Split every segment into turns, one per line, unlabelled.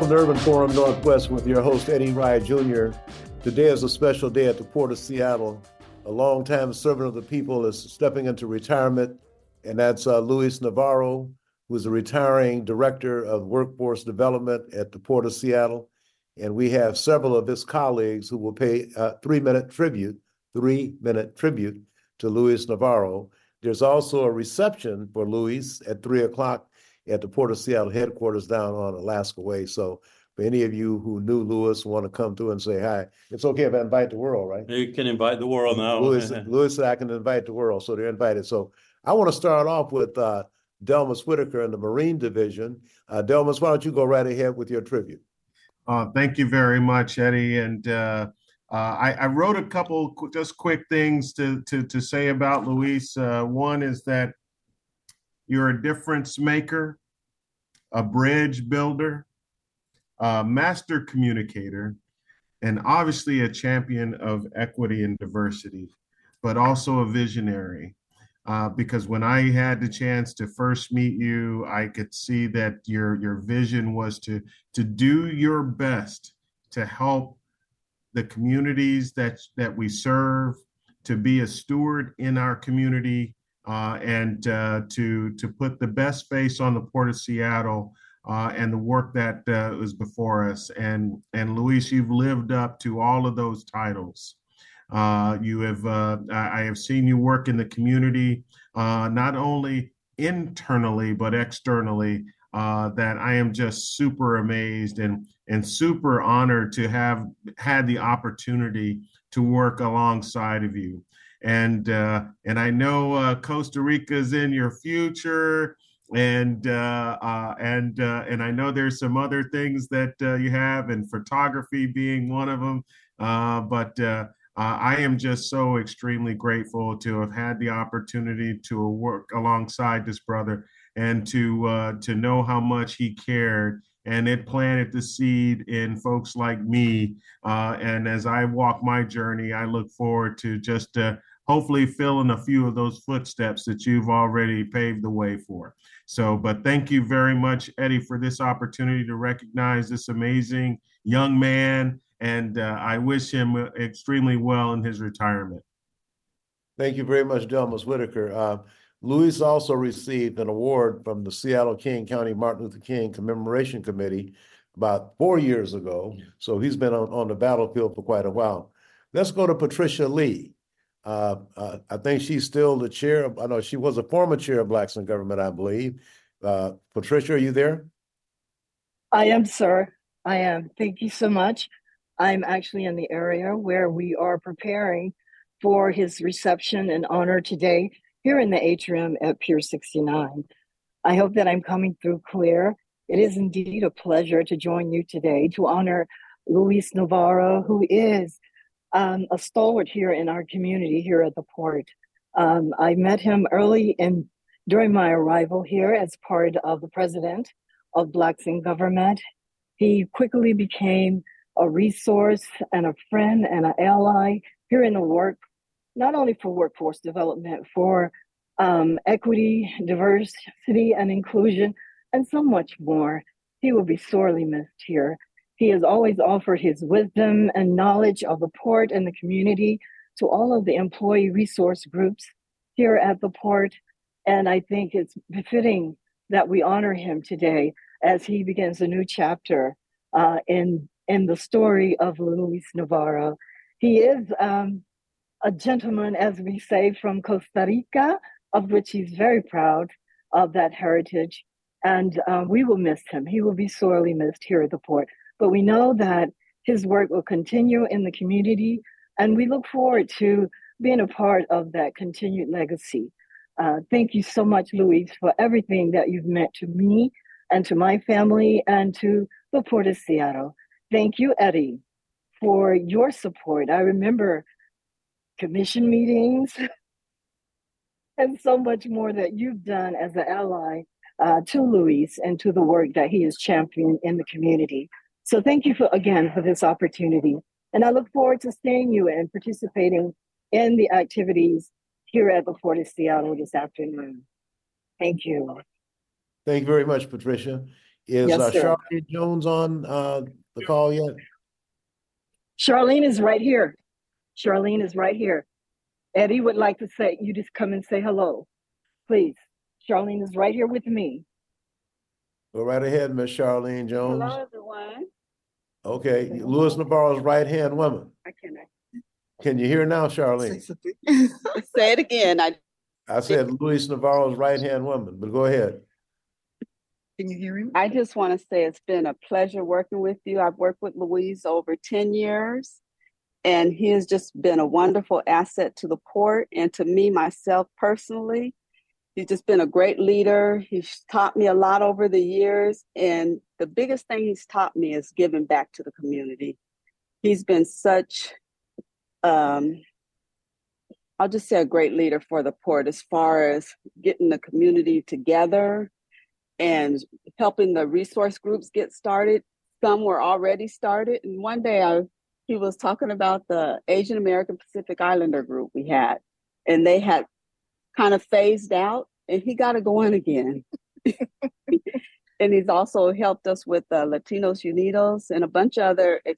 Welcome to Urban Forum Northwest with your host, Eddie Rye Jr. Today is a special day at the Port of Seattle. A longtime servant of the people is stepping into retirement, and that's Luis Navarro, who is a retiring director of workforce development at the Port of Seattle. And we have several of his colleagues who will pay a 3-minute tribute to Luis Navarro. There's also a reception for Luis at 3 o'clock at the Port of Seattle headquarters down on Alaska Way. So for any of you who knew Luis, want to come through and say hi, it's okay if I invite the world, right?
You can invite the world now.
Luis said I can invite the world, so they're invited. So I want to start off with Delmas Whitaker in the Marine Division. Delmas, why don't you go right ahead with your tribute?
Thank you very much, Eddie. And I wrote a couple just quick things to say about Luis. One is that you're a difference maker, a bridge builder, a master communicator, and obviously a champion of equity and diversity, but also a visionary. Because when I had the chance to first meet you, I could see that your vision was to do your best to help the communities that we serve, to be a steward in our community, and to put the best face on the Port of Seattle and the work that is before us. And Luis, you've lived up to all of those titles. I have seen you work in the community, not only internally, but externally, that I am just super amazed and super honored to have had the opportunity to work alongside of you. And I know Costa Rica is in your future, and I know there's some other things that you have, and photography being one of them. But I am just so extremely grateful to have had the opportunity to work alongside this brother and to know how much he cared. And it planted the seed in folks like me. And as I walk my journey, I look forward to just hopefully filling a few of those footsteps that you've already paved the way for. So, but thank you very much, Eddie, for this opportunity to recognize this amazing young man. And I wish him extremely well in his retirement.
Thank you very much, Delmas Whitaker. Luis also received an award from the Seattle-King County Martin Luther King Commemoration Committee about 4 years ago. So he's been on the battlefield for quite a while. Let's go to Patricia Lee. I think she's still the chair. I know she was a former chair of Blacks in Government, I believe. Patricia, are you there?
I am, sir. I am. Thank you so much. I'm actually in the area where we are preparing for his reception and honor today here in the atrium at Pier 69. I hope that I'm coming through clear. It is indeed a pleasure to join you today to honor Luis Navarro, who is a stalwart here in our community here at the port. I met him during my arrival here as part of the president of Blacks in Government. He quickly became a resource and a friend and an ally here in the work, not only for workforce development, for equity, diversity, and inclusion, and so much more. He will be sorely missed here. He has always offered his wisdom and knowledge of the port and the community to all of the employee resource groups here at the port. And I think it's befitting that we honor him today as he begins a new chapter in the story of Luis Navarro. He is a gentleman, as we say, from Costa Rica, of which he's very proud of that heritage. And we will miss him. He will be sorely missed here at the port. But we know that his work will continue in the community, and we look forward to being a part of that continued legacy. Thank you so much, Luis, for everything that you've meant to me and to my family and to the Port of Seattle. Thank you, Eddie, for your support. I remember commission meetings and so much more that you've done as an ally to Luis and to the work that he has championed in the community. So thank you again for this opportunity. And I look forward to seeing you and participating in the activities here at the Port of Seattle this afternoon. Thank you.
Thank you very much, Patricia. Is
Yes, sir.
Charlene Jones on the call yet?
Charlene is right here. Charlene is right here. Eddie would like to say, you just come and say hello, please. Charlene is right here with me.
Go right ahead, Miss Charlene Jones.
Hello, everyone.
Okay, Louis Navarro's right-hand woman.
I cannot
Can you hear now, Charlene?
say it again.
I said Luis Navarro's right-hand woman, but go ahead.
Can you hear him? I just want to say it's been a pleasure working with you. I've worked with Louise over 10 years, and he has just been a wonderful asset to the port and to me, myself personally. He's just been a great leader. He's taught me a lot over the years, and the biggest thing he's taught me is giving back to the community. He's been such I'll just say a great leader for the port as far as getting the community together and helping the resource groups get started. Some were already started. And one day he was talking about the Asian American Pacific Islander group we had, and they had kind of phased out, and he got it going again. And he's also helped us with Latinos Unidos and a bunch of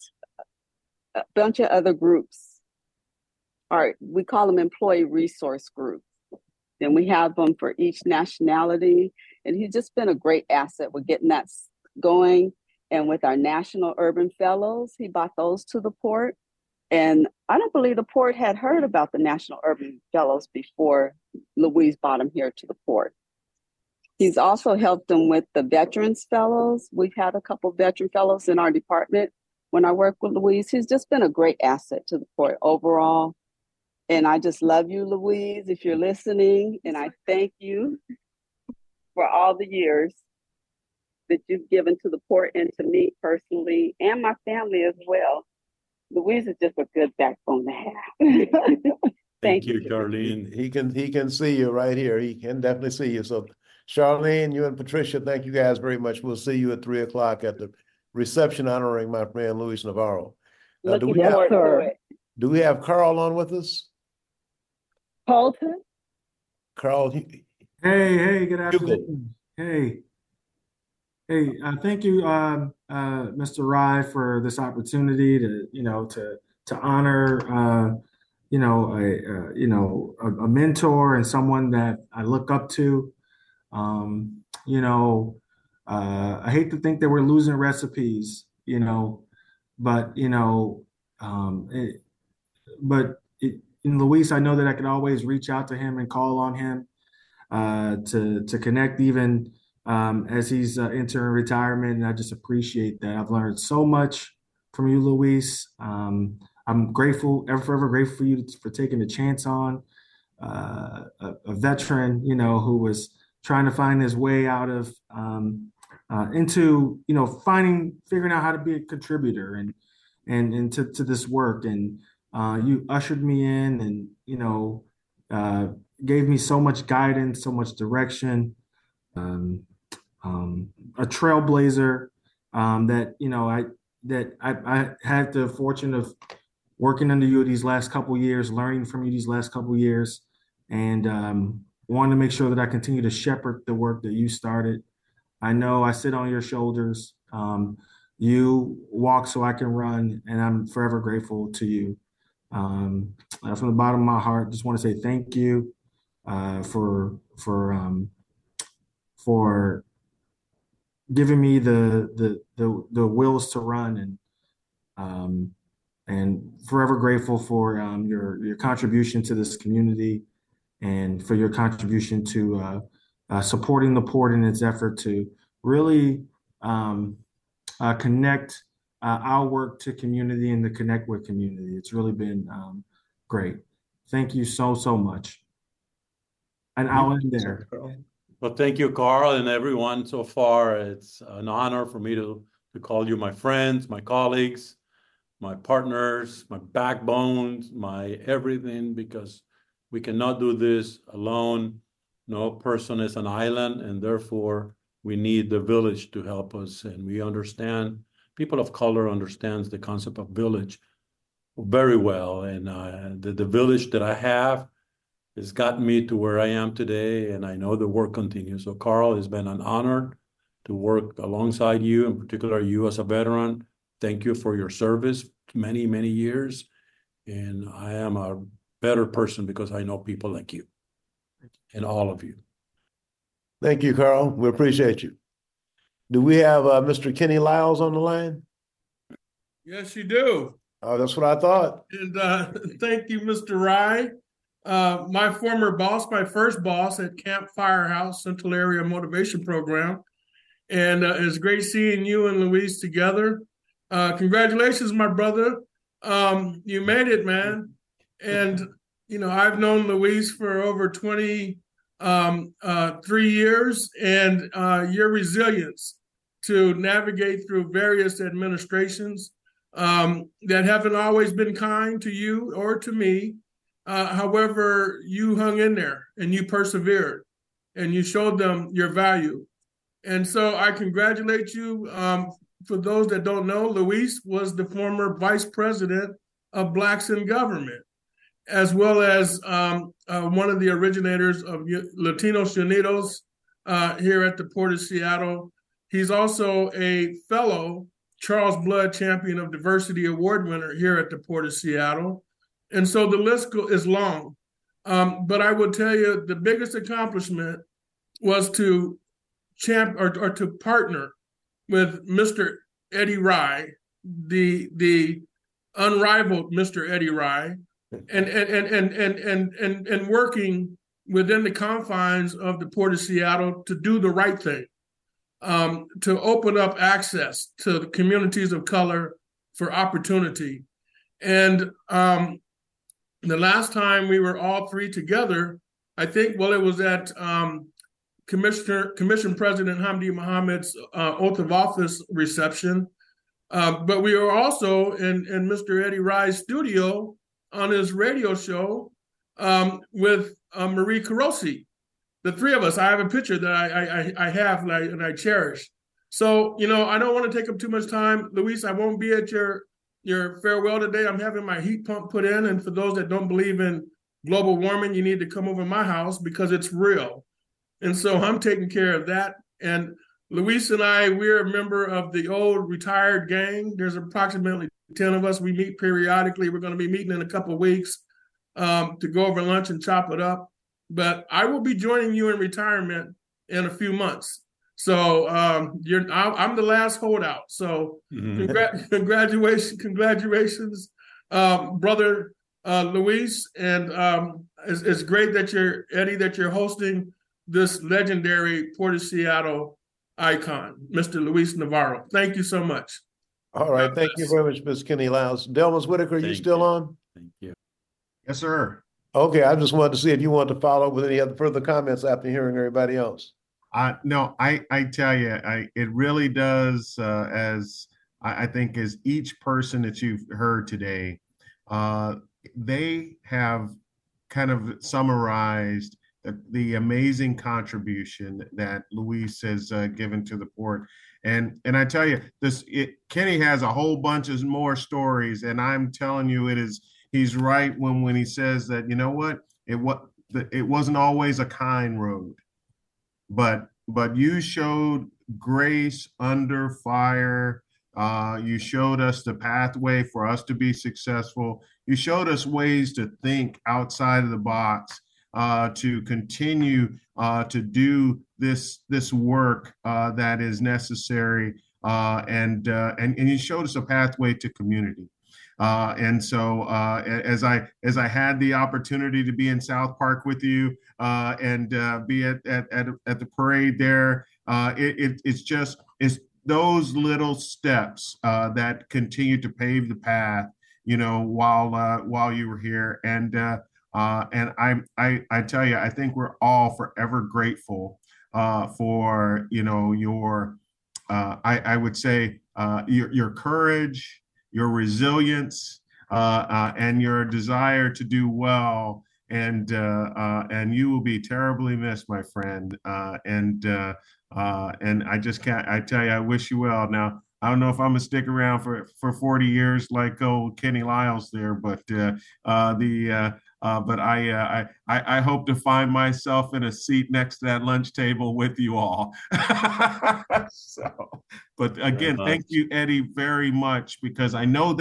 other groups. We call them employee resource groups. And we have them for each nationality. And he's just been a great asset with getting that going. And with our National Urban Fellows, he brought those to the port. And I don't believe the port had heard about the National Urban Fellows before Louise brought them here to the port. He's also helped them with the Veterans Fellows. We've had a couple of Veteran Fellows in our department when I work with Louise. He's just been a great asset to the port overall. And I just love you, Louise, if you're listening. And I thank you for all the years that you've given to the port and to me personally and my family as well. Louise is just a good backbone to have.
Thank you, Charlene.
He can see you right here. He can definitely see you. So Charlene, you and Patricia, thank you guys very much. We'll see you at 3:00 at the reception honoring my friend Luis Navarro.
Looking forward to it.
Do we have Carl on with us?
Carlton?
Carl,
Hey, good afternoon. Hey, thank you, Mr. Rye, for this opportunity to honor, a mentor and someone that I look up to. I hate to think that we're losing recipes, but in Luis, I know that I could always reach out to him and call on him to connect, even as he's entering retirement. And I just appreciate that. I've learned so much from you, Luis. I'm grateful, forever grateful for you for taking a chance on a veteran, who was trying to find his way out of into figuring out how to be a contributor and to this work. And you ushered me in and gave me so much guidance, so much direction, a trailblazer that I had the fortune of working under you these last couple of years, learning from you these last couple of years, and wanted to make sure that I continue to shepherd the work that you started. I know I sit on your shoulders. You walk so I can run, and I'm forever grateful to you. From the bottom of my heart, just want to say thank you for giving me the wills to run, and forever grateful for your contribution to this community and for your contribution to supporting the port in its effort to really connect our work to community and to connect with community. It's really been great. Thank you so much. And I'll end there.
Well, thank you, Carl, and everyone so far. It's an honor for me to call you my friends, my colleagues, my partners, my backbones, my everything, because we cannot do this alone. No person is an island, and therefore we need the village to help us. And we understand, people of color understands the concept of village very well. And the village that I have has gotten me to where I am today, and I know the work continues. So Carl, it's been an honor to work alongside you, in particular you as a veteran. Thank you for your service, many, many years. And I am a better person because I know people like you and all of you.
Thank you, Carl. We appreciate you. Do we have Mr. Kenny Lyles on the line?
Yes, you do.
Oh, that's what I thought.
And thank you, Mr. Rye. My former boss, my first boss at Camp Firehouse Central Area Motivation Program. And it's great seeing you and Luis together. Congratulations, my brother. You made it, man. And, you know, I've known Luis for over 23 years, and your resilience to navigate through various administrations that haven't always been kind to you or to me. However, you hung in there and you persevered and you showed them your value. And so I congratulate you. For those that don't know, Luis was the former vice president of Blacks in Government, as well as one of the originators of Latinos Unidos here at the Port of Seattle. He's also a fellow Charles Blood Champion of Diversity Award winner here at the Port of Seattle. And so the list is long. But I will tell you the biggest accomplishment was to to partner with Mr. Eddie Rye, the unrivaled Mr. Eddie Rye, and working within the confines of the Port of Seattle to do the right thing, to open up access to the communities of color for opportunity. And the last time we were all three together, I think, well, it was at Commission President Hamdi Mohammed's oath of office reception. But we were also in Mr. Eddie Rye's studio on his radio show with Marie Carosi. The three of us. I have a picture that I have and I cherish. So, you know, I don't want to take up too much time. Luis, I won't be at your farewell today. I'm having my heat pump put in. And for those that don't believe in global warming, you need to come over my house because it's real. And so I'm taking care of that. And Luis and I, we're a member of the old retired gang. There's approximately 10 of us. We meet periodically. We're going to be meeting in a couple of weeks to go over lunch and chop it up. But I will be joining you in retirement in a few months. So I'm the last holdout. So congratulations, brother Luis. And it's great that you're hosting this legendary Port of Seattle icon, Mr. Luis Navarro. Thank you so much.
All right. Thank you very much, Ms. Kenny Lyles. Delmas Whitaker, are you still on?
Thank you.
Yes, sir.
Okay. I just wanted to see if you wanted to follow up with any other further comments after hearing everybody else.
No, I tell you, it really does, as I think as each person that you've heard today, they have kind of summarized the amazing contribution that Luis has given to the port. And I tell you, Kenny has a whole bunch of more stories, and I'm telling you, he's right when he says that, you know what, it wasn't always a kind road, but you showed grace under fire. You showed us the pathway for us to be successful. You showed us ways to think outside of the box, to continue to do this work that is necessary, and you showed us a pathway to community. And so as I had the opportunity to be in South Park with you and be at the parade there, it's those little steps that continue to pave the path, you know, while you were here. And I tell you, I think we're all forever grateful for, you know, your I would say your courage, your resilience, and your desire to do well. And you will be terribly missed, my friend. And I just can't. I tell you, I wish you well. Now, I don't know if I'm gonna stick around for 40 years like old Kenny Lyles there, but But I hope to find myself in a seat next to that lunch table with you all. But again, thank you, Eddie, very much, because I know,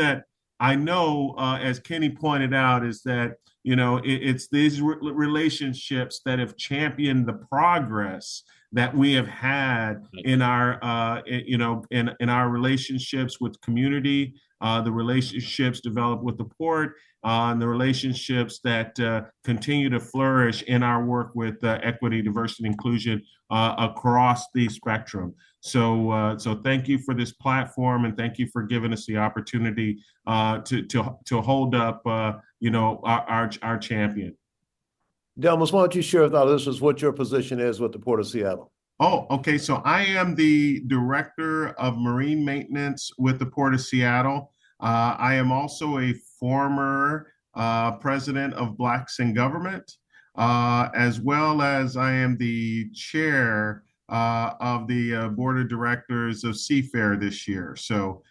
as Kenny pointed out, is that, it's these relationships that have championed the progress that we have had in our, in our relationships with community, the relationships developed with the port, and the relationships that continue to flourish in our work with equity, diversity, and inclusion across the spectrum. So thank you for this platform, and thank you for giving us the opportunity to hold up, our champion.
Delmas, why don't you share with our listeners what your position is with the Port of Seattle?
Oh, okay. So I am the Director of Marine Maintenance with the Port of Seattle. I am also a former president of Blacks in Government, as well as I am the chair of the board of directors of Seafair this year. So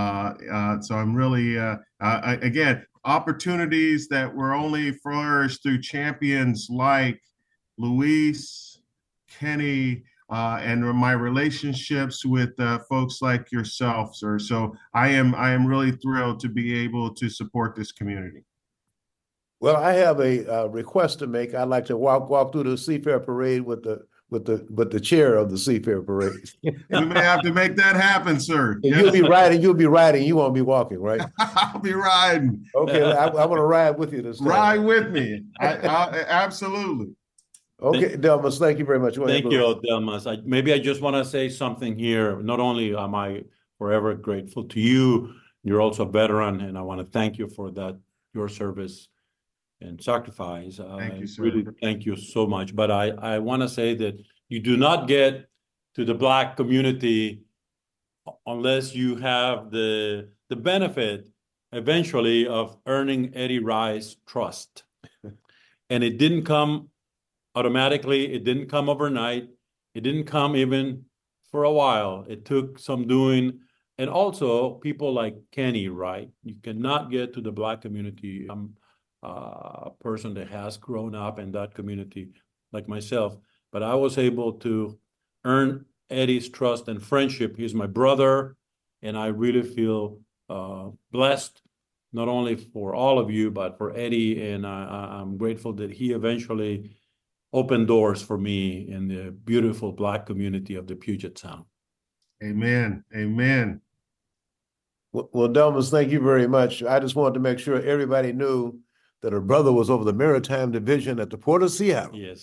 I'm really, again, opportunities that were only flourished through champions like Luis, Kenny, and my relationships with folks like yourself, sir. So I am really thrilled to be able to support this community.
Well, I have a request to make. I'd like to walk through the Seafair Parade with the chair of the Seafair Parade.
We may have to make that happen, sir.
You'll be riding. You won't be walking, right?
I'll be riding.
Okay, I want to ride with you this time.
Ride with me. I absolutely.
Okay, Delmas, thank you very much.
Thank you, Delmas. Maybe I just want to say something here. Not only am I forever grateful to you, you're also a veteran, and I want to thank you for that, your service and sacrifice.
Thank you, sir.
Really, thank you so much. But I want to say that you do not get to the Black community unless you have the benefit eventually of earning Eddie Rye's trust. And it didn't come automatically. It didn't come overnight. It didn't come even for a while. It took some doing. And also people like Kenny, right? You cannot get to the Black community. I'm a person that has grown up in that community like myself, but I was able to earn Eddie's trust and friendship. He's my brother, and I really feel blessed, not only for all of you, but for Eddie. And I'm grateful that he eventually opened doors for me in the beautiful Black community of the Puget Sound.
Amen. Amen.
Well, Delmas, thank you very much. I just wanted to make sure everybody knew that her brother was over the Maritime Division at the Port of Seattle.
Yes.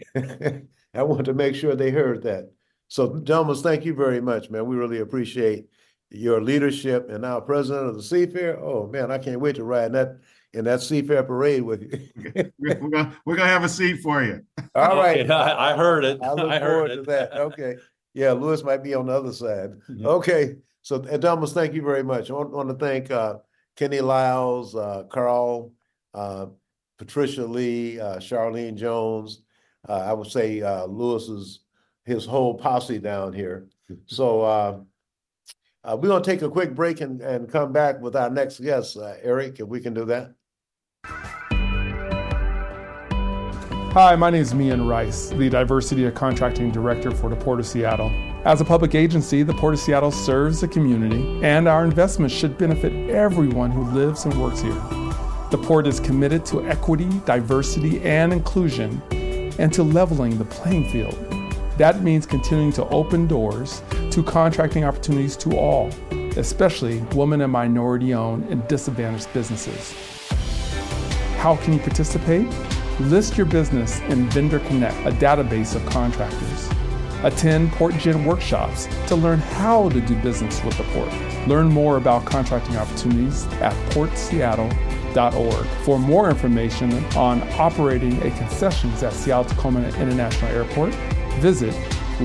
I wanted to make sure they heard that. So, Delmas, thank you very much, man. We really appreciate your leadership. And now president of the Seafair. Oh, man, I can't wait to ride in that Seafair Parade with you.
We're gonna have a seat for you.
All right.
Okay, I heard it.
I look forward to that. Okay. Yeah, Lewis might be on the other side.
Yeah.
Okay. So, Delmas, thank you very much. I want to thank Kenny Lyles, Carl, Patricia Lee, Charlene Jones. I would say his whole posse down here. So we're going to take a quick break and come back with our next guest. Eric, if we can do that.
Hi, my name is Mian Rice, the Diversity and Contracting Director for the Port of Seattle. As a public agency, the Port of Seattle serves the community, and our investments should benefit everyone who lives and works here. The Port is committed to equity, diversity, and inclusion, and to leveling the playing field. That means continuing to open doors to contracting opportunities to all, especially women and minority-owned and disadvantaged businesses. How can you participate? List your business in Vendor Connect, a database of contractors. Attend PortGen workshops to learn how to do business with the Port. Learn more about contracting opportunities at portseattle.org. For more information on operating a concessions at Seattle-Tacoma International Airport, visit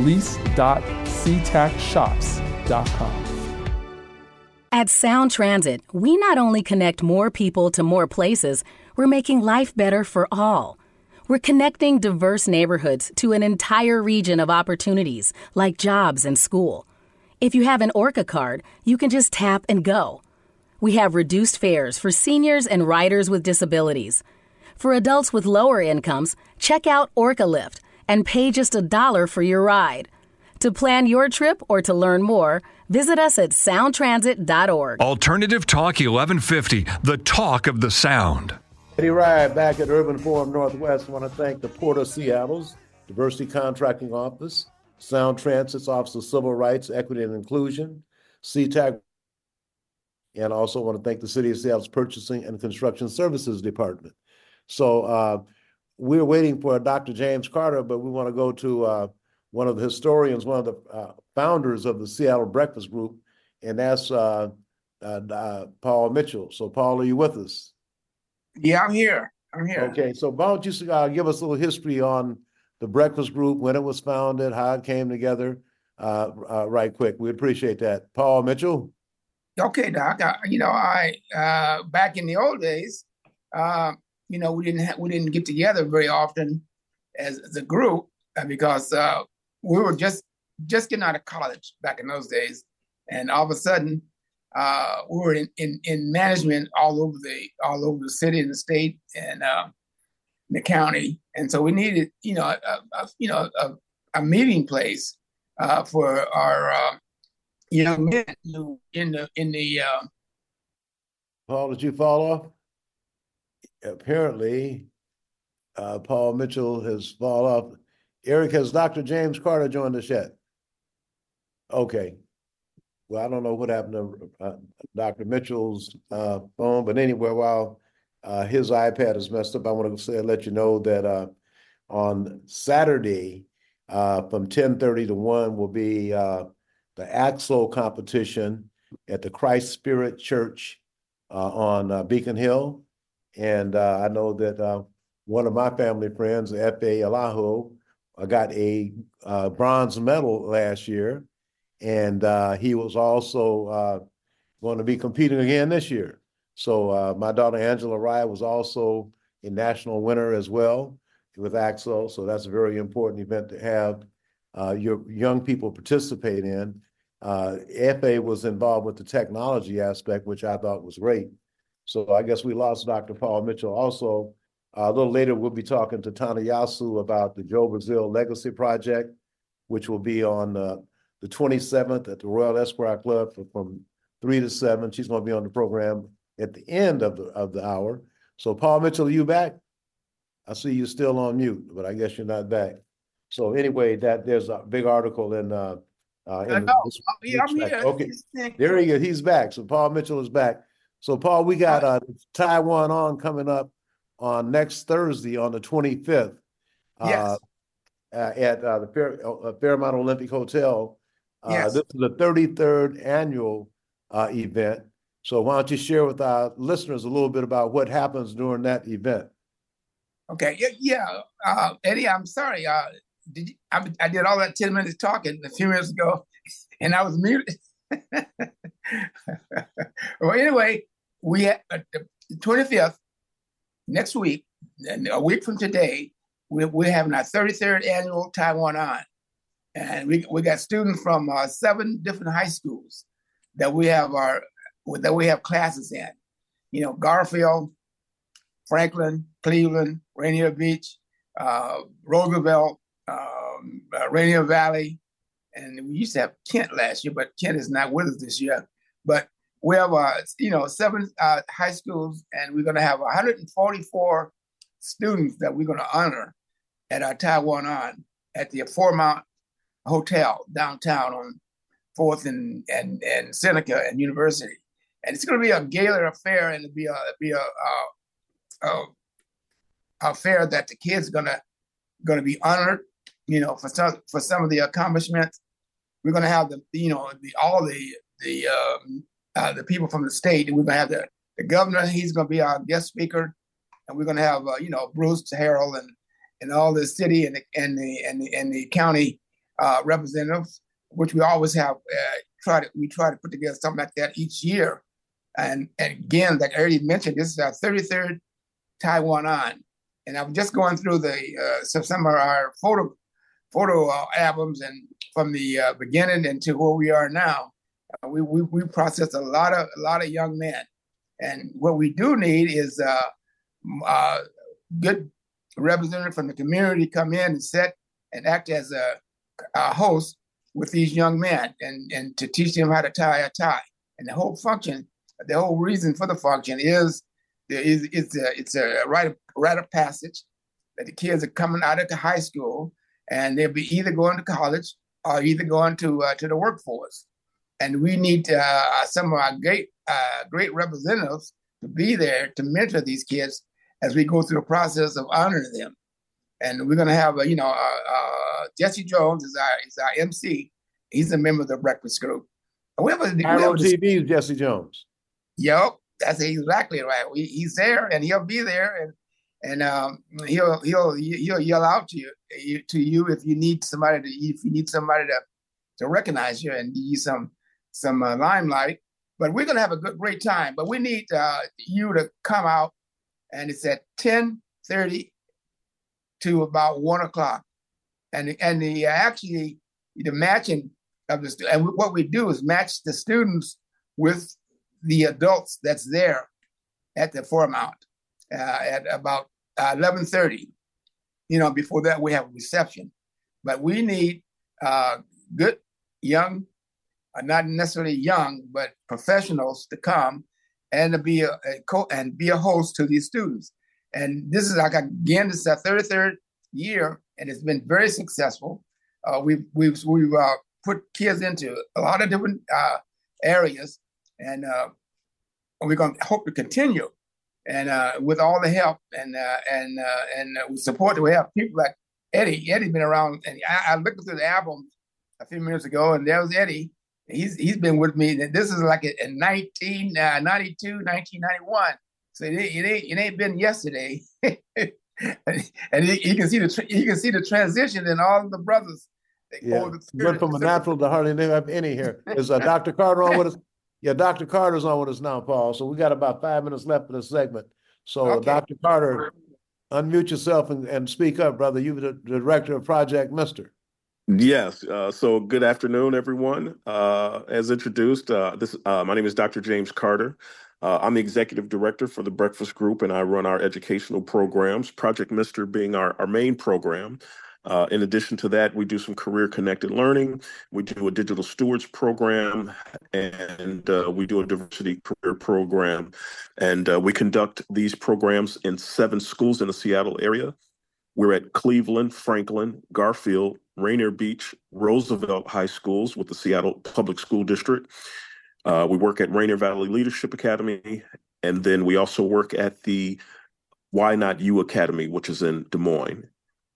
lease.ctacshops.com.
At Sound Transit, we not only connect more people to more places, we're making life better for all. We're connecting diverse neighborhoods to an entire region of opportunities, like jobs and school. If you have an ORCA card, you can just tap and go. We have reduced fares for seniors and riders with disabilities. For adults with lower incomes, check out OrcaLift and pay just $1 for your ride. To plan your trip or to learn more, visit us at soundtransit.org.
Alternative Talk 1150, the talk of the Sound.
Eddie Rye back at Urban Forum Northwest. I want to thank the Port of Seattle's Diversity Contracting Office, Sound Transit's Office of Civil Rights, Equity and Inclusion, CTAC, and also want to thank the City of Seattle's Purchasing and Construction Services Department. So we're waiting for Dr. James Carter, but we want to go to one of the historians, one of the founders of the Seattle Breakfast Group, and that's Paul Mitchell. So, Paul, are you with us?
Yeah, I'm here.
Okay, so why don't you give us a little history on the Breakfast Group, when it was founded, how it came together, right quick. We appreciate that. Paul Mitchell?
Okay, Doc. I back in the old days, we didn't get together very often as a group because we were just getting out of college back in those days, and all of a sudden we were in management all over the city and the state and the county, and so we needed a meeting place for our young men in the.
Paul, did you fall off? Apparently, Paul Mitchell has fallen off. Eric, has Dr. James Carter joined us yet? Okay. Well, I don't know what happened to Dr. Mitchell's phone, but anyway, while his iPad is messed up, I want to let you know that on Saturday from 10:30 to 1 will be the Axel competition at the Christ Spirit Church on Beacon Hill. And I know that one of my family friends, F.A. Alaho, got a bronze medal last year. And he was also going to be competing again this year. So my daughter Angela Rye was also a national winner as well with Axel. So that's a very important event to have your young people participate in. FA was involved with the technology aspect, which I thought was great. So I guess we lost Dr. Paul Mitchell. Also, a little later, we'll be talking to Tana Yasu about the Joe Brazil Legacy Project, which will be on the 27th at the Royal Esquire Club from 3 to 7. She's going to be on the program at the end of the hour. So, Paul Mitchell, are you back? I see you still on mute, but I guess you're not back. So anyway, there's a big article in
I'm here.
Okay, there he is. He's back. So Paul Mitchell is back. So Paul, we got Taiwan On coming up on next Thursday on the 25th.
Yes.
At the Fairmont Olympic Hotel.
Yes.
This is the 33rd annual event. So why don't you share with our listeners a little bit about what happens during that event?
Okay. Yeah. Eddie, I'm sorry. I did all that 10 minutes talking a few minutes ago, and I was muted. Well, anyway, we had the 25th next week, and a week from today, we're having our 33rd annual Taiwan On. And we got students from 7 different high schools that we have classes in. Garfield, Franklin, Cleveland, Rainier Beach, Roosevelt, Rainier Valley, and we used to have Kent last year, but Kent is not with us this year. But we have 7 high schools, and we're going to have 144 students that we're going to honor at our Taiwan On at the Fairmont Hotel downtown on 4th and Seneca and University. And it's going to be a gala affair, and it'll be a affair that the kids are going to be honored, for some of the accomplishments. We're going to have the people from the state, and we're going to have the governor. He's going to be our guest speaker, and we're going to have Bruce Harrell and all the city and the county representatives, which we always have. We try to put together something like that each year. And again, like I already mentioned, this is our 33rd Taiwan On, and I'm just going through some of our photo albums, and from the beginning into where we are now, we process a lot of young men, and what we do need is good representative from the community come in and sit and act as a host with these young men and to teach them how to tie a tie. And the whole reason for the function is it's a rite of passage that the kids are coming out of high school and they'll be either going to college or either going to the workforce. And we need some of our great representatives to be there to mentor these kids as we go through the process of honoring them. And we're going to have, Jesse Jones is our MC. He's a member of the Breakfast Group.
Cairo TV's Jesse Jones.
Yep, that's exactly right. He's there, and he'll be there, and he'll yell out to you if you need somebody to recognize you and give you some limelight. But we're gonna have a great time. But we need you to come out, and it's at 10:30 to about 1 o'clock, and the matching of the and what we do is match the students with the adults that's there at the Fairmount at about 11:30. Before that we have a reception, but we need good young, not necessarily young, but professionals to come and to be a host to these students. And this is this is our 33rd year, and it's been very successful. We've put kids into a lot of different areas, and we're going to hope to continue. And with all the help and support that we have, people like Eddie. Eddie's been around, and I looked through the album a few minutes ago, and there was Eddie. He's been with me. This is like in 1992, 1991. So it ain't been yesterday. And you can see the transition in all of the brothers.
Yeah, went from a natural to hardly any here. Is Dr. Carter on with us? Yeah, Dr. Carter's on with us now, Paul. So we got about 5 minutes left in the segment. So okay. Dr. Carter, unmute yourself and speak up, brother. You're the director of Project Mr.
Yes. So good afternoon, everyone. As introduced, my name is Dr. James Carter. I'm the executive director for the Breakfast Group, and I run our educational programs, Project Mr. being our main program. In addition to that, we do some career-connected learning. We do a digital stewards program, and we do a diversity career program. And we conduct these programs in 7 schools in the Seattle area. We're at Cleveland, Franklin, Garfield, Rainier Beach, Roosevelt High Schools with the Seattle Public School District. We work at Rainier Valley Leadership Academy, and then we also work at the Why Not You Academy, which is in Des Moines.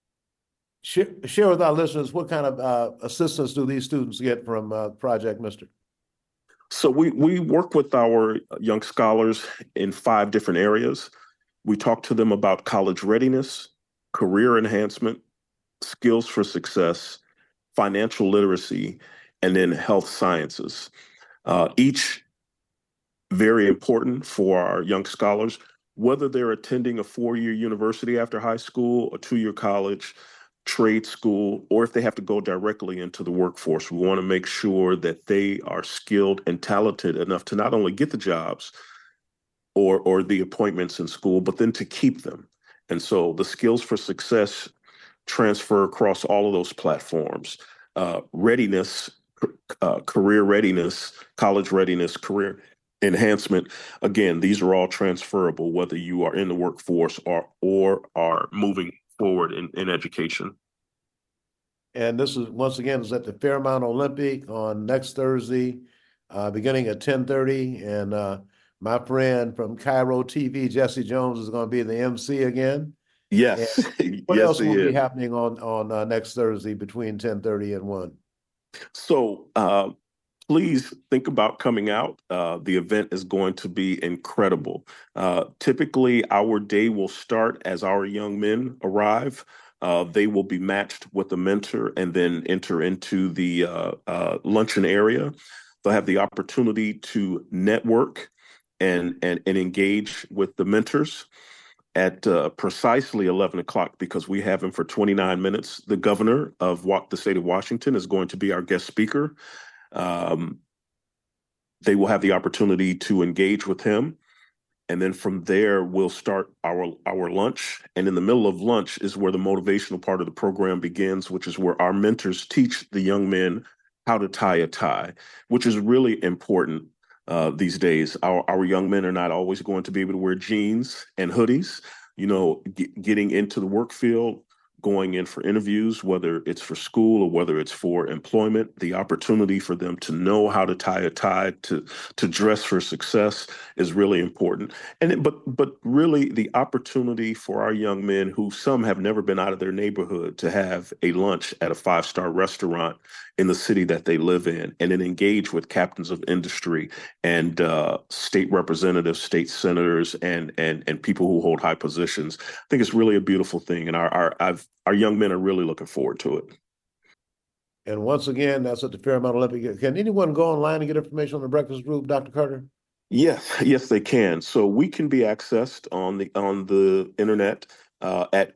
Share with our listeners, what kind of assistance do these students get from Project Mr.?
So we work with our young scholars in 5 different areas. We talk to them about college readiness, career enhancement, skills for success, financial literacy, and then health sciences. Each very important for our young scholars, whether they're attending a 4-year university after high school, a 2-year college, trade school, or if they have to go directly into the workforce. We want to make sure that they are skilled and talented enough to not only get the jobs or the appointments in school, but then to keep them. And so the skills for success transfer across all of those platforms. Readiness, career readiness, college readiness, career enhancement. Again, these are all transferable, whether you are in the workforce or are moving forward in education.
And this is, once again, is at the Fairmount Olympic on next Thursday, beginning at 10:30. And my friend from Cairo TV, Jesse Jones, is going to be the MC again.
Yes.
What
yes,
else will
be
happening on next Thursday between 10:30 and 1?
So please think about coming out. The event is going to be incredible. Typically, our day will start as our young men arrive. They will be matched with a mentor and then enter into the luncheon area. They'll have the opportunity to network and engage with the mentors at precisely 11 o'clock, because we have him for 29 minutes. The governor of the state of Washington is going to be our guest speaker. They will have the opportunity to engage with him. And then from there, we'll start our lunch. And in the middle of lunch is where the motivational part of the program begins, which is where our mentors teach the young men how to tie a tie, which is really important these days. Our young men are not always going to be able to wear jeans and hoodies. Getting into the work field, going in for interviews, whether it's for school or whether it's for employment, the opportunity for them to know how to tie a tie, to dress for success is really important. But really the opportunity for our young men, who some have never been out of their neighborhood, to have a lunch at a 5-star restaurant in the city that they live in, and then engage with captains of industry and state representatives, state senators, and people who hold high positions. I think it's really a beautiful thing, and our young men are really looking forward to it.
And once again, that's at the Fairmount Olympic. Can anyone go online and get information on the Breakfast Group, Dr. Carter?
Yes, they can. So we can be accessed on the internet at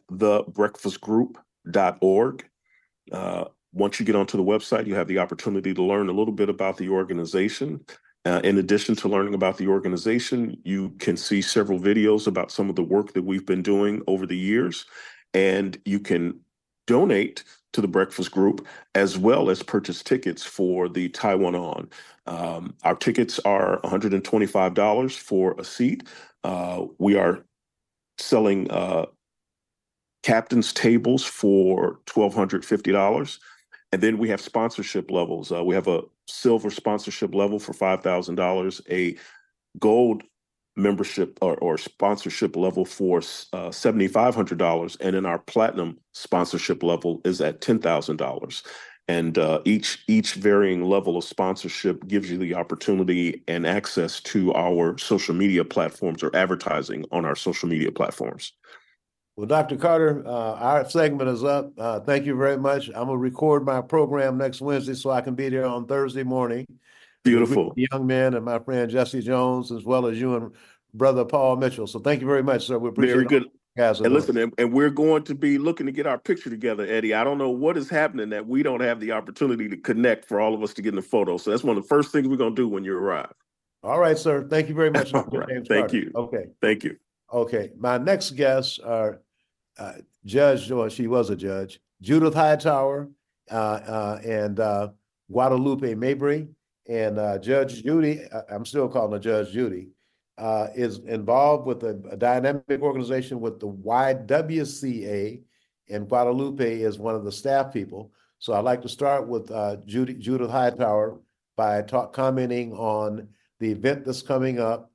thebreakfastgroup.org. Once you get onto the website, you have the opportunity to learn a little bit about the organization. In addition to learning about the organization, you can see several videos about some of the work that we've been doing over the years, and you can donate to the Breakfast Group as well as purchase tickets for the Taiwan On. Our tickets are $125 for a seat. We are selling captain's tables for $1,250. And then we have sponsorship levels. We have a silver sponsorship level for $5,000, a gold membership or sponsorship level for $7,500, and then our platinum sponsorship level is at $10,000. And each varying level of sponsorship gives you the opportunity and access to our social media platforms or advertising on our social media platforms.
Well, Dr. Carter, our segment is up. Thank you very much. I'm going to record my program next Wednesday so I can be there on Thursday morning.
Beautiful.
The young man and my friend Jesse Jones, as well as you and Brother Paul Mitchell. So thank you very much, sir. We appreciate it.
Very good.
Guys,
and listen, and we're going to be looking to get our picture together, Eddie. I don't know what is happening that we don't have the opportunity to connect for all of us to get in the photo. So that's one of the first things we're going to do when you arrive.
All right, sir. Thank you very much.
Right. Thank you.
Okay.
Thank you.
Okay. My next guests are Judge, well, she was a judge, Judith Hightower and Guadalupe Mabry. And Judge Judy, I'm still calling her Judge Judy, is involved with a dynamic organization with the YWCA, and Guadalupe is one of the staff people. So I'd like to start with Judith Hightower by commenting on the event that's coming up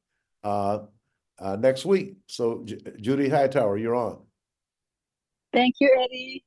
next week. So Judy Hightower, you're on.
Thank you, Eddie.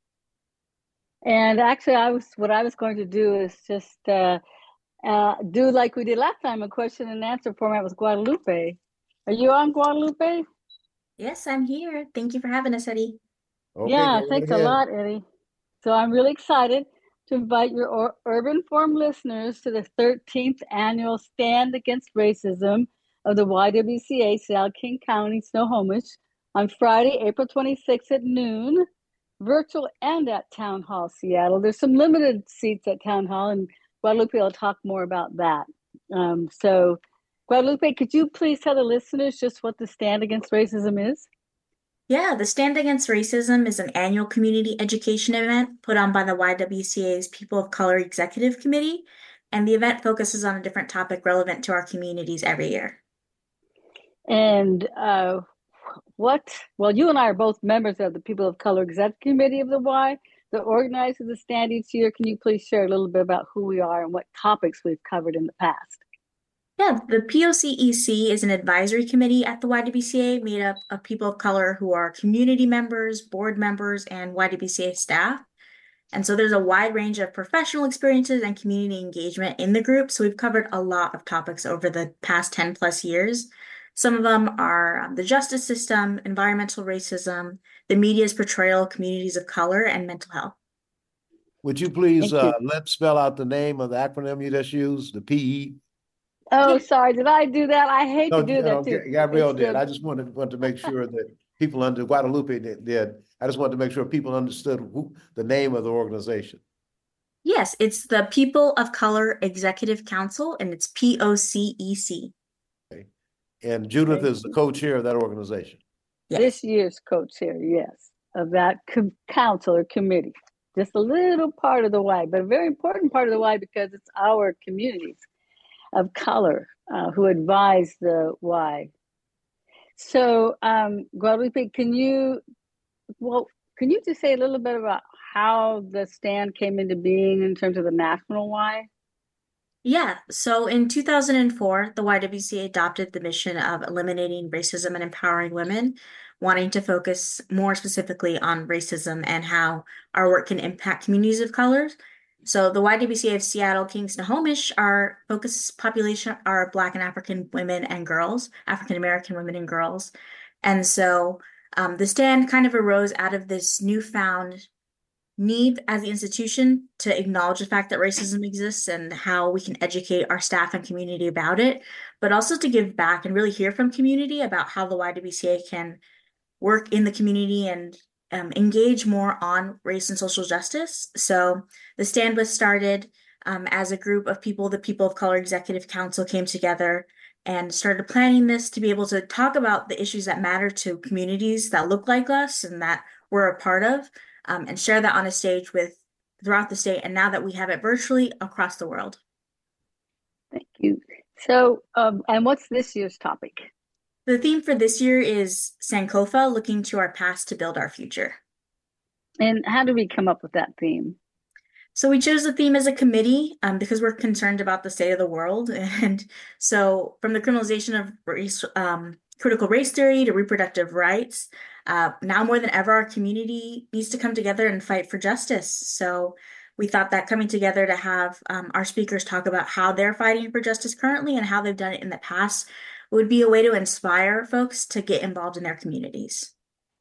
And actually, what I was going to do is just do like we did last time, a question and answer format with Guadalupe. Are you on, Guadalupe?
Yes, I'm here. Thank you for having us, Eddie.
Okay,
yeah, thanks a lot, Eddie. So I'm really excited to invite your Urban Forum listeners to the 13th annual Stand Against Racism of the YWCA Seattle King County Snohomish on Friday, April 26th at noon, virtual and at Town Hall Seattle. There's some limited seats at Town Hall, and Guadalupe will talk more about that. So Guadalupe, could you please tell the listeners just what the Stand Against Racism is?
Yeah, the Stand Against Racism is an annual community education event put on by the YWCA's People of Color Executive Committee, and the event focuses on a different topic relevant to our communities every year.
And well, you and I are both members of the People of Color Executive Committee of the Y that organizes the stand each year. Can you please share a little bit about who we are and what topics we've covered in the past?
Yeah, the POCEC is an advisory committee at the YWCA made up of people of color who are community members, board members, and YWCA staff. And so there's a wide range of professional experiences and community engagement in the group. So we've covered a lot of topics over the past 10 plus years. Some of them are the justice system, environmental racism, the media's portrayal of communities of color, and mental health.
Would you please let's spell out the name of the acronym you just used, the PE?
Oh, sorry. Did I do that? I hate to do that too.
Gabrielle did. I just wanted to make sure that people Guadalupe did. I just wanted to make sure people understood the name of the organization.
Yes, it's the People of Color Executive Council, and it's POCEC.
Okay. And Judith is the co-chair of that organization.
This year's co-chair, yes, of that council or committee. Just a little part of the why, but a very important part of the why because it's our communities of color who advise the why. So, Guadalupe, can you just say a little bit about how the stand came into being in terms of the national why?
Yeah, so in 2004, the YWCA adopted the mission of eliminating racism and empowering women, wanting to focus more specifically on racism and how our work can impact communities of color. So the YWCA of Seattle, King, Snohomish, our focus population are Black and African women and girls, African American women and girls. And so the stand kind of arose out of this newfound need as the institution to acknowledge the fact that racism exists and how we can educate our staff and community about it, but also to give back and really hear from community about how the YWCA can work in the community and engage more on race and social justice. So the stand was started as a group of people. The People of Color Executive Council came together and started planning this to be able to talk about the issues that matter to communities that look like us and that we're a part of, and share that on a stage throughout the state. And now that we have it virtually across the world.
Thank you. So, and what's this year's topic?
The theme for this year is Sankofa, looking to our past to build our future.
And how did we come up with that theme?
So we chose the theme as a committee because we're concerned about the state of the world. And so from the criminalization of race, critical race theory to reproductive rights, now more than ever, our community needs to come together and fight for justice. So we thought that coming together to have our speakers talk about how they're fighting for justice currently and how they've done it in the past would be a way to inspire folks to get involved in their communities.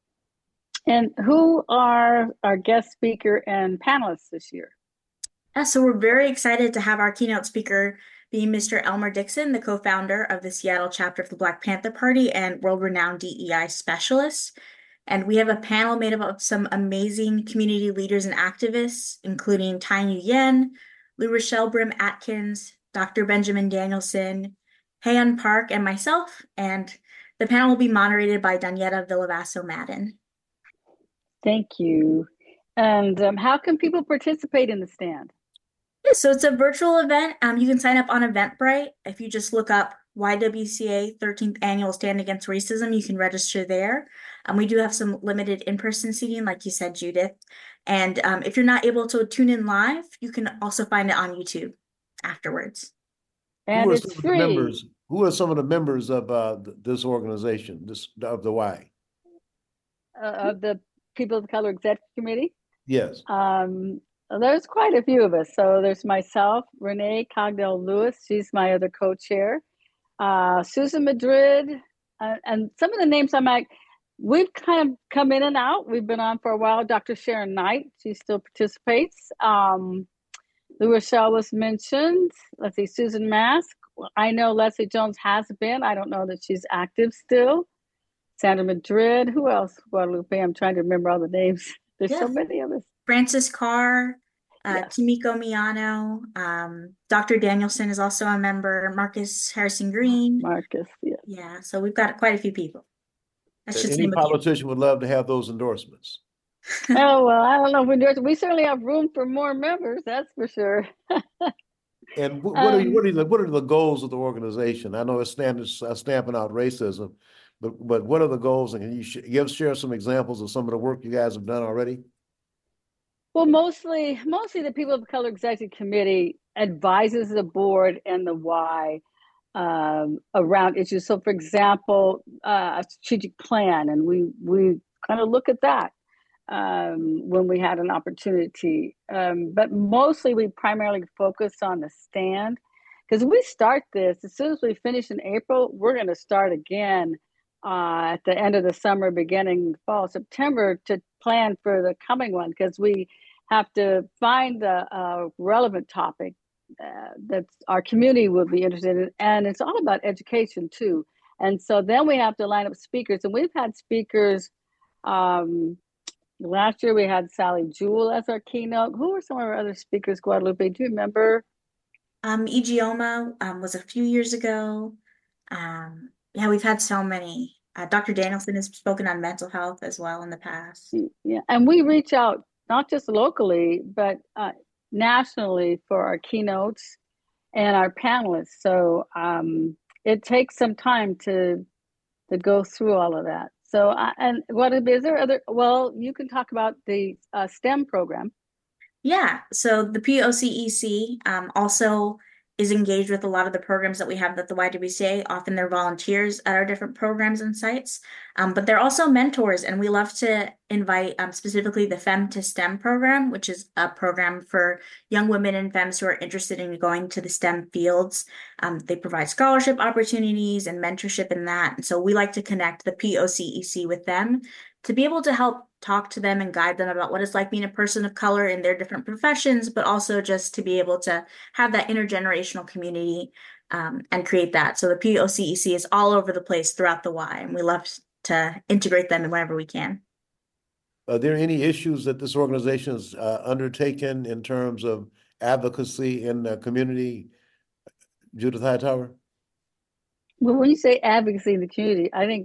And who are our guest speaker and panelists this year?
Yeah, so we're very excited to have our keynote speaker be Mr. Elmer Dixon, the co-founder of the Seattle chapter of the Black Panther Party and world-renowned DEI specialist. And we have a panel made up of some amazing community leaders and activists, including Tai Nguyen, Lou Rochelle Brim Atkins, Dr. Benjamin Danielson, Hayon Park, and myself. And the panel will be moderated by Danietta Villavasso Madden.
Thank you. And how can people participate in the stand?
Yeah, so it's a virtual event. You can sign up on Eventbrite. If you just look up YWCA 13th Annual Stand Against Racism, you can register there. We do have some limited in-person seating, like you said, Judith. And if you're not able to tune in live, you can also find it on YouTube afterwards.
And it's free.
Who are some of the members of this organization, of the Y?
Of the People of Color Executive Committee?
Yes.
There's quite a few of us. So there's myself, Renee Cogdell Lewis. She's my other co-chair. Susan Madrid, and some of the names we've kind of come in and out. We've been on for a while. Dr. Sharon Knight, she still participates. Lou Rochelle was mentioned. Let's see, Susan Mask. I know Leslie Jones has been. I don't know that she's active still. Sandra Madrid. Who else? Guadalupe. I'm trying to remember all the names. There's so many of us.
Francis Carr, Kimiko Miyano, Dr. Danielson is also a member, Marcus Harrison Green.
Marcus, yeah.
Yeah, so we've got quite a few people.
Any politician would love to have those endorsements.
Oh, well, I don't know if we certainly have room for more members, that's for sure.
And what are the goals of the organization? I know it's stamping out racism, but what are the goals? And can you share some examples of some of the work you guys have done already?
Well, mostly the People of Color Executive Committee advises the board and the Y around issues. So, for example, a strategic plan, and we kind of look at that when we had an opportunity. But mostly we primarily focus on the stand, because we start this, as soon as we finish in April, we're going to start again at the end of the summer, beginning fall, September, to plan for the coming one, because we have to find a relevant topic that our community would be interested in. And it's all about education too. And so then we have to line up speakers, and we've had speakers. Last year we had Sally Jewell as our keynote. Who were some of our other speakers, Guadalupe? Do you remember?
Ijeoma was a few years ago. Yeah, we've had so many. Dr. Danielson has spoken on mental health as well in the past.
Yeah, and we reach out not just locally, but nationally for our keynotes and our panelists. So it takes some time to go through all of that. So, and what is there other? Well, you can talk about the STEM program.
Yeah, so the POCEC also is engaged with a lot of the programs that we have at the YWCA. Often they're volunteers at our different programs and sites, but they're also mentors, and we love to invite specifically the Fem to STEM program, which is a program for young women and femmes who are interested in going to the STEM fields. They provide scholarship opportunities and mentorship in that, and so we like to connect the POCEC with them to be able to help talk to them and guide them about what it's like being a person of color in their different professions, but also just to be able to have that intergenerational community and create that. So the POCEC is all over the place throughout the Y, and we love to integrate them whenever we can.
Are there any issues that this organization has undertaken in terms of advocacy in the community, Judith Hightower?
Well, when you say advocacy in the community, I think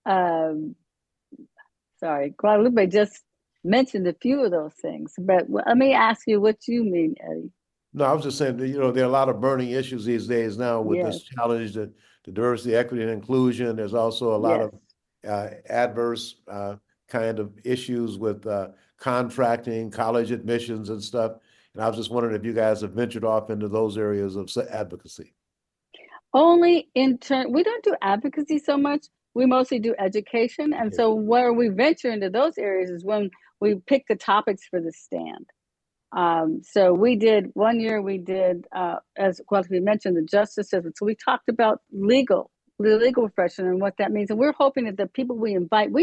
Guadalupe just mentioned a few of those things, but let me ask you what you mean, Eddie.
No, I was just saying that, there are a lot of burning issues these days now with this challenge to diversity, equity, and inclusion. There's also a lot of adverse kind of issues with contracting, college admissions and stuff. And I was just wondering if you guys have ventured off into those areas of advocacy.
Only we don't do advocacy so much. We mostly do education. And so where we venture into those areas is when we pick the topics for the stand. So one year we did, as we mentioned, the justice system. So we talked about the legal profession and what that means. And we're hoping that the people we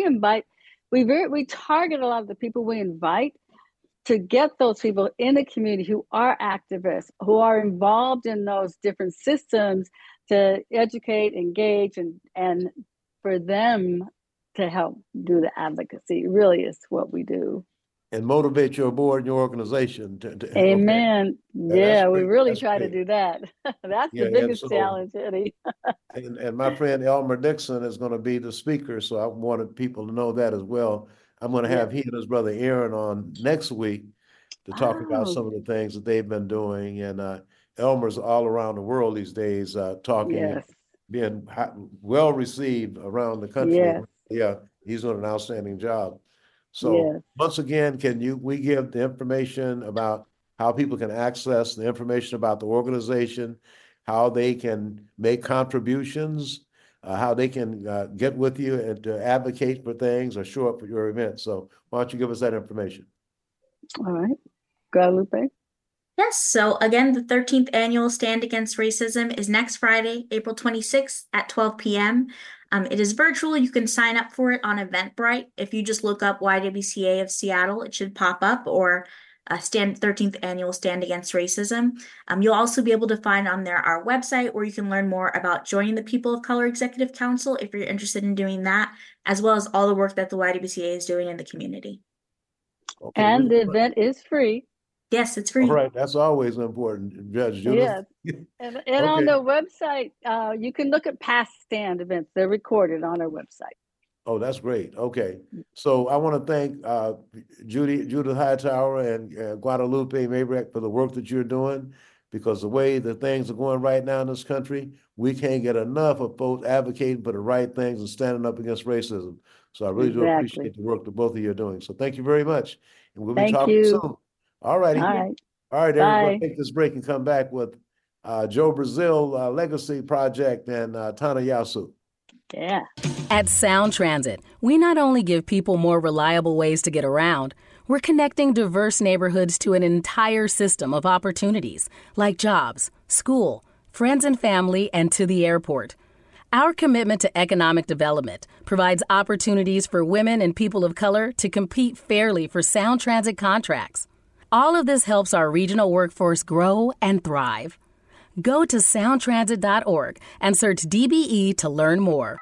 target a lot of the people we invite to get those people in the community who are activists, who are involved in those different systems to educate, engage, and for them to help do the advocacy really is what we do.
And motivate your board and your organization.
Amen.
Okay.
Yeah, we really try to do that. That's the biggest challenge, Eddie.
and my friend Elmer Dixon is going to be the speaker, so I wanted people to know that as well. I'm going to have he and his brother Aaron on next week to talk about some of the things that they've been doing. And Elmer's all around the world these days talking, being well received around the country. Yeah, he's doing an outstanding job. So once again, we give the information about how people can access the information about the organization, how they can make contributions, how they can get with you and to advocate for things or show up for your event. So why don't you give us that information?
All right. Guadalupe?
Yes, so again, the 13th annual Stand Against Racism is next Friday, April 26th at 12 p.m. It is virtual. You can sign up for it on Eventbrite. If you just look up YWCA of Seattle, it should pop up, or 13th annual Stand Against Racism. You'll also be able to find on there our website where you can learn more about joining the People of Color Executive Council if you're interested in doing that, as well as all the work that the YWCA is doing in the community.
Okay,
and the event is free.
Yes, it's free.
All right, that's always important, Judge Judith.
Yes. And on the website, you can look at past stand events. They're recorded on our website.
Oh, that's great. Okay. So I want to thank Judith Hightower and Guadalupe Mabrek for the work that you're doing, because the way that things are going right now in this country, we can't get enough of folks advocating for the right things and standing up against racism. So I really do appreciate the work that both of you are doing. So thank you very much. And we'll be talking soon. All righty. All right, everybody, take this break and come back with Joe Brazil Legacy Project and Tana Yasu.
Yeah.
At Sound Transit, we not only give people more reliable ways to get around, we're connecting diverse neighborhoods to an entire system of opportunities, like jobs, school, friends and family, and to the airport. Our commitment to economic development provides opportunities for women and people of color to compete fairly for Sound Transit contracts. All of this helps our regional workforce grow and thrive. Go to soundtransit.org and search DBE to learn more.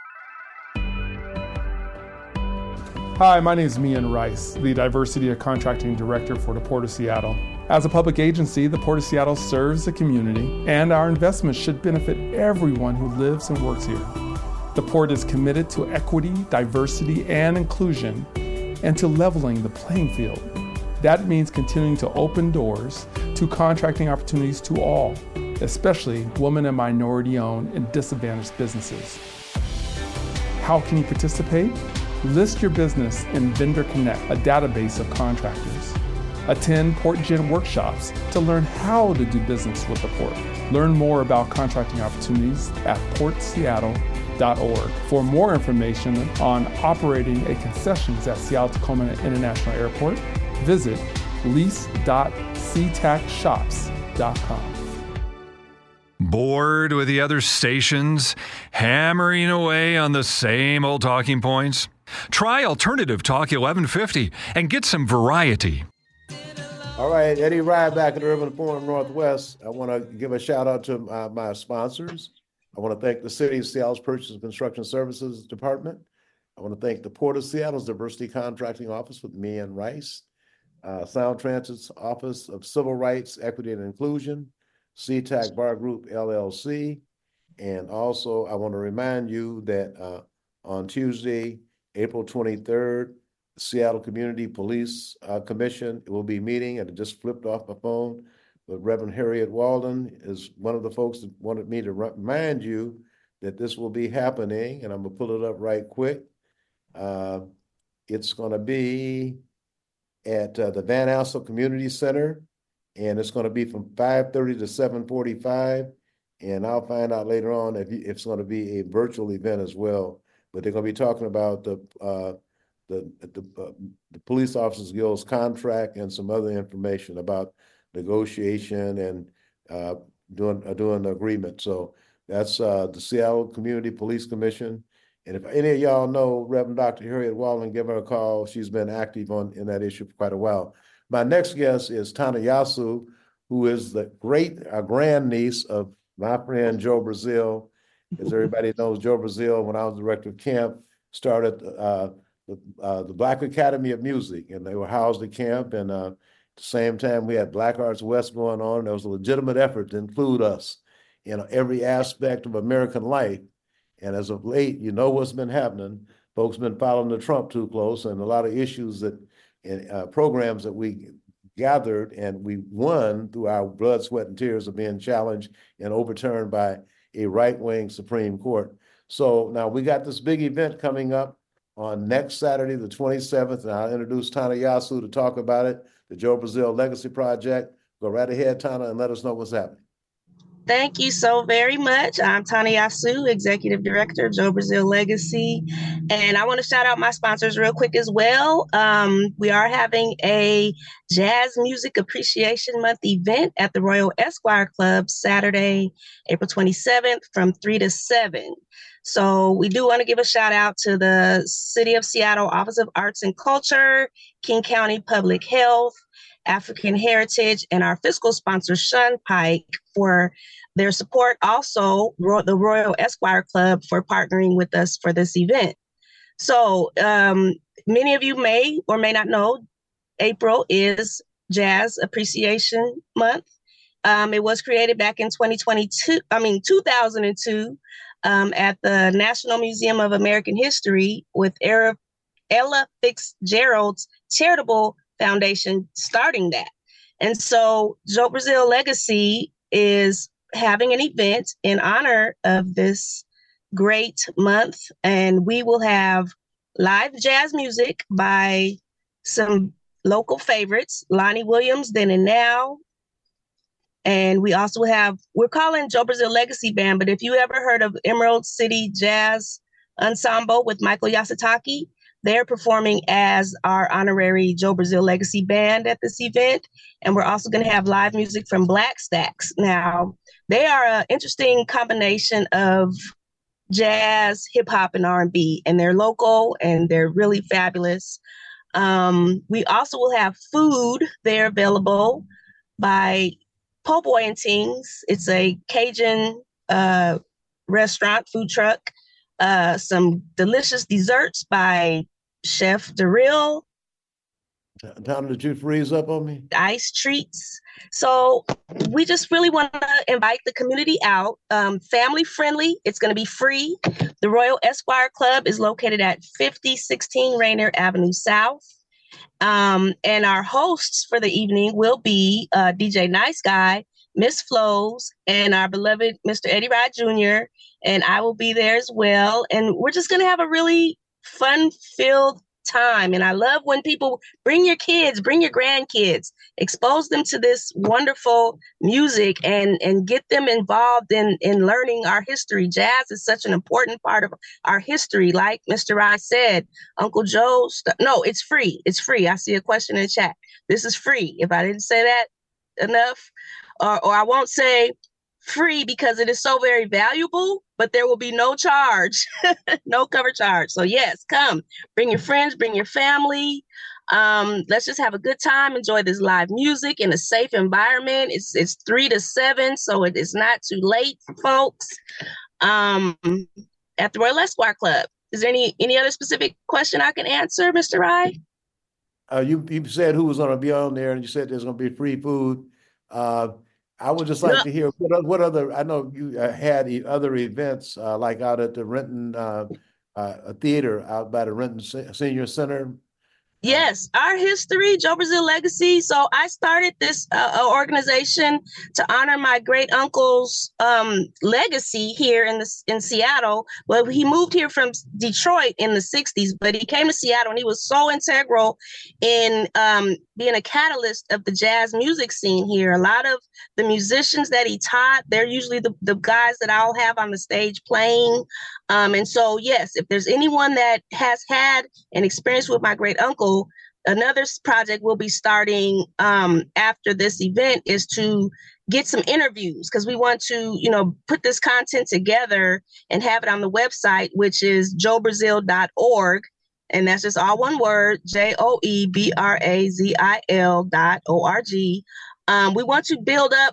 Hi, my name is Mian Rice, the Diversity of Contracting Director for the Port of Seattle. As a public agency, the Port of Seattle serves the community, and our investments should benefit everyone who lives and works here. The Port is committed to equity, diversity, and inclusion, and to leveling the playing field. That means continuing to open doors to contracting opportunities to all, especially women and minority-owned and disadvantaged businesses. How can you participate? List your business in Vendor Connect, a database of contractors. Attend PortGen workshops to learn how to do business with the Port. Learn more about contracting opportunities at portseattle.org. For more information on operating a concessions at Seattle-Tacoma International Airport, visit lease.ctacshops.com.
Bored with the other stations, hammering away on the same old talking points? Try Alternative Talk 1150 and get some variety.
All right, Eddie Rye back at Urban Forum Northwest. I want to give a shout out to my sponsors. I want to thank the City of Seattle's Purchase and Construction Services Department. I want to thank the Port of Seattle's Diversity Contracting Office with Meehan Rice, Sound Transit's Office of Civil Rights, Equity, and Inclusion, CTAC Bar Group, LLC. And also, I want to remind you that on Tuesday, April 23rd, the Seattle Community Police Commission will be meeting, and it just flipped off my phone. But Reverend Harriet Walden is one of the folks that wanted me to remind you that this will be happening, and I'm going to pull it up right quick. It's going to be at the Van Alstyne Community Center, and it's going to be from 5:30 to 7:45. And I'll find out later on if it's going to be a virtual event as well. But they're going to be talking about the Police Officers Guild's contract and some other information about negotiation and doing the agreement. So that's the Seattle Community Police Commission. And if any of y'all know Reverend Dr. Harriet Walden, give her a call. She's been active in that issue for quite a while. My next guest is Tana Yasu, who is the grandniece of my friend Joe Brazil. As everybody knows, Joe Brazil, when I was director of camp, started the Black Academy of Music, and they were housed at camp. And at the same time, we had Black Arts West going on. There was a legitimate effort to include us in every aspect of American life. And as of late, you know what's been happening. Folks been following the Trump too close, and a lot of issues that programs that we gathered and we won through our blood, sweat, and tears are being challenged and overturned by a right-wing Supreme Court. So now we got this big event coming up on next Saturday, the 27th, and I'll introduce Tana Yasu to talk about it, the Joe Brazil Legacy Project. Go right ahead, Tana, and let us know what's happening.
Thank you so very much. I'm Tana Yasu, Executive Director of Joe Brazil Legacy. And I want to shout out my sponsors real quick as well. We are having a Jazz Music Appreciation Month event at the Royal Esquire Club Saturday, April 27th from 3 to 7. So we do want to give a shout out to the City of Seattle Office of Arts and Culture, King County Public Health, African Heritage, and our fiscal sponsor, Sean Pike, for their support. Also, the Royal Esquire Club for partnering with us for this event. So many of you may or may not know, April is Jazz Appreciation Month. It was created back in 2002 at the National Museum of American History with Ella Fitzgerald's charitable foundation starting that. And so Joe Brazil Legacy is having an event in honor of this great month, and we will have live jazz music by some local favorites, Lonnie Williams, Then and Now. And we also we're calling Joe Brazil Legacy Band, but if you ever heard of Emerald City Jazz Ensemble with Michael Yasutake, they're performing as our honorary Joe Brazil Legacy Band at this event. And we're also going to have live music from Black Stacks. Now, they are an interesting combination of jazz, hip hop, and R&B, and they're local and they're really fabulous. We also will have food there available by Po' Boy and Tings. It's a Cajun restaurant, food truck. Some delicious desserts by Chef Daryl.
Tom, did you freeze up on me?
Ice treats. So we just really want to invite the community out. Family friendly. It's going to be free. The Royal Esquire Club is located at 5016 Rainier Avenue South. And our hosts for the evening will be DJ Nice Guy, Miss Flows, and our beloved Mr. Eddie Rod Jr. And I will be there as well. And we're just going to have a really fun-filled time. And I love when people bring your kids, bring your grandkids, expose them to this wonderful music and get them involved in learning our history. Jazz is such an important part of our history. Like Mr. Rice said, Uncle Joe, no, it's free. It's free. I see a question in the chat. This is free. If I didn't say that enough, or I won't say free because it is so very valuable, but there will be no charge, no cover charge. So yes, come, bring your friends, bring your family. Let's just have a good time. Enjoy this live music in a safe environment. It's 3 to 7, so it is not too late for folks. At the Royal Esquire Club. Is there any other specific question I can answer, Mr. Rye?
You said who was going to be on there, and you said there's going to be free food. I would just like to hear what other, I know you had other events like out at the Renton Theater out by the Renton Senior Center.
Yes, our history, Joe Brazil Legacy. So I started this organization to honor my great uncle's legacy here in Seattle. Well, he moved here from Detroit in the 60s, but he came to Seattle and he was so integral in being a catalyst of the jazz music scene here. A lot of the musicians that he taught, they're usually the guys that I'll have on the stage playing. And so, yes, if there's anyone that has had an experience with my great uncle, another project we'll be starting after this event is to get some interviews, because we want to, put this content together and have it on the website, which is joebrazil.org. And that's just all one word, JOEBRAZIL.org. We want to build up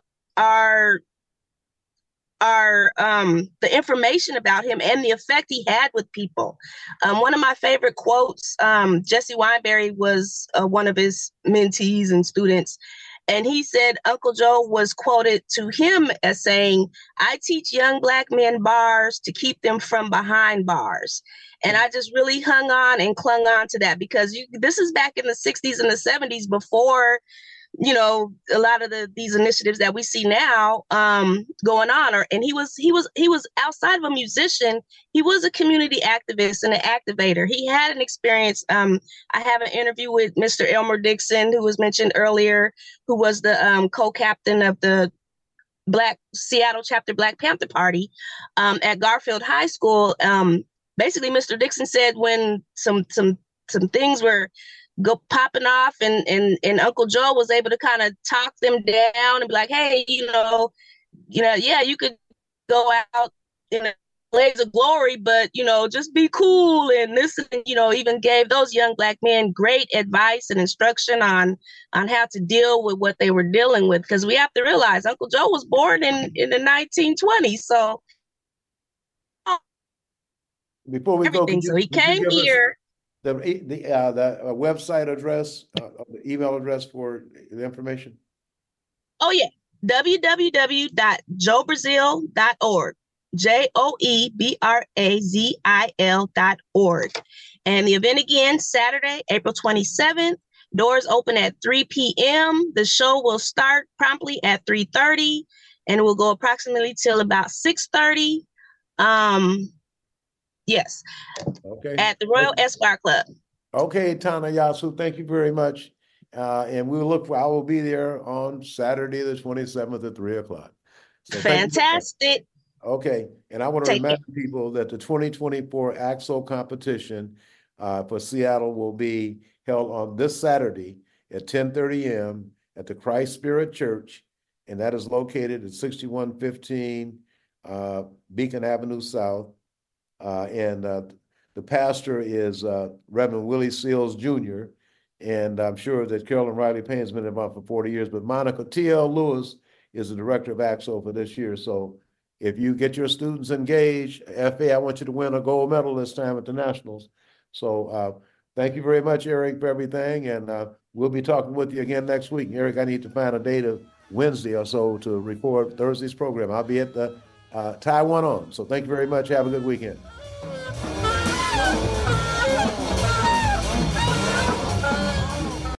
the information about him and the effect he had with people. One of my favorite quotes, Jesse Wineberry was one of his mentees and students, and he said Uncle Joe was quoted to him as saying, "I teach young Black men bars to keep them from behind bars." And I just really hung on and clung on to that, because this is back in the 60s and the 70s, before a lot of these initiatives that we see now going on. And he was outside of a musician. He was a community activist and an activator. He had an experience. I have an interview with Mr. Elmer Dixon, who was mentioned earlier, who was the co-captain of the Seattle chapter Black Panther Party at Garfield High School. Basically, Mr. Dixon said when some things were popping off and Uncle Joe was able to kind of talk them down and be like, hey, yeah, you could go out in a blaze of glory, but just be cool and listen. Even gave those young Black men great advice and instruction on how to deal with what they were dealing with, because we have to realize Uncle Joe was born in the 1920s. So
before we go,
so he came here.
The website address, the email address for the information?
Oh, yeah. www.joebrazil.org. JOEBRAZIL.org. And the event again, Saturday, April 27th. Doors open at 3 p.m. The show will start promptly at 3:30 and it will go approximately till about 6:30. Yes.
Okay.
At the Royal Esquire Club.
Okay, Tana Yasu, thank you very much. And I will be there on Saturday, the 27th at 3:00. So
fantastic.
Okay. And I want to remind people that the 2024 AXO competition for Seattle will be held on this Saturday at 10:30 a.m. at the Christ Spirit Church. And that is located at 6115 Beacon Avenue South. The pastor is Reverend Willie Seals Jr., and I'm sure that Carolyn Riley Payne has been involved for 40 years, but Monica T.L. Lewis is the director of AXO for this year. So if you get your students engaged, FA, I want you to win a gold medal this time at the Nationals. So thank you very much, Eric, for everything, and we'll be talking with you again next week. Eric, I need to find a day to Wednesday or so to record Thursday's program. I'll be at the Taiwan On. So thank you very much. Have a good weekend.